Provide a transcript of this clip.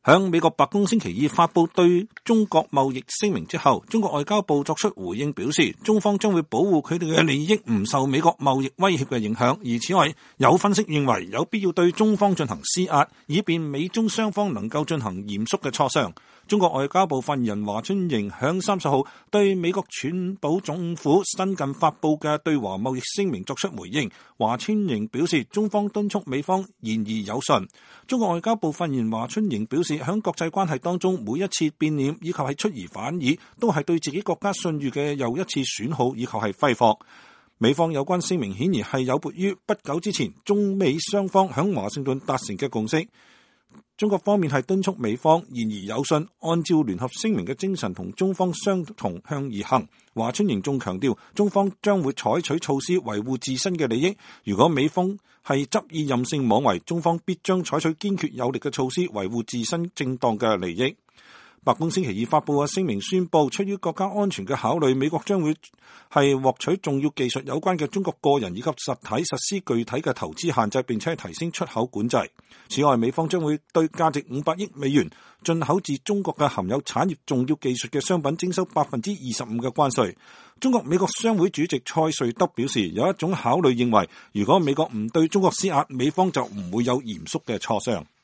響美國白宮星期二發布對中國貿易聲明之後，中國外交部作出回應表示，中方將會保護佢哋嘅利益唔受美國貿易威脅嘅影響。而此外，有分析認為有必要對中方進行施壓，以便美中雙方能夠進行嚴肅嘅磋商。中國外交部發言人華春瑩響30號對美國川普總府新近發布嘅對華貿易聲明作出回應。華春瑩表示，中方敦促美方言而有信。中國外交部發言人華春瑩表示，響國際關係當中，每一次變臉以及係出爾反爾，都係對自己國家信譽嘅又一次損耗以及係揮霍。美方有關聲明顯然係有悖於不久之前中美雙方響華盛頓達成嘅共識。中國方面係敦促美方言而有信，按照聯合聲明嘅精神同中方相同向而行。華春瑩仲強調，中方將會採取措施維護自身嘅利益。如果美方係執意任性妄為，中方必將採取堅決有力嘅措施維護自身正當嘅利益。白宮星期二發布嘅聲明宣布，出於國家安全嘅考慮，美國將會係獲取重要技術有關嘅中國個人以及實體實施具體嘅投資限制，並且提升出口管制。此外，美方將會對價值500億美元進口自中國嘅含有產業重要技術嘅商品徵收25%嘅關稅。中國美國商會主席蔡瑞德表示，有一種考慮認為，如果美國唔對中國施壓，美方就唔會有嚴肅嘅磋商。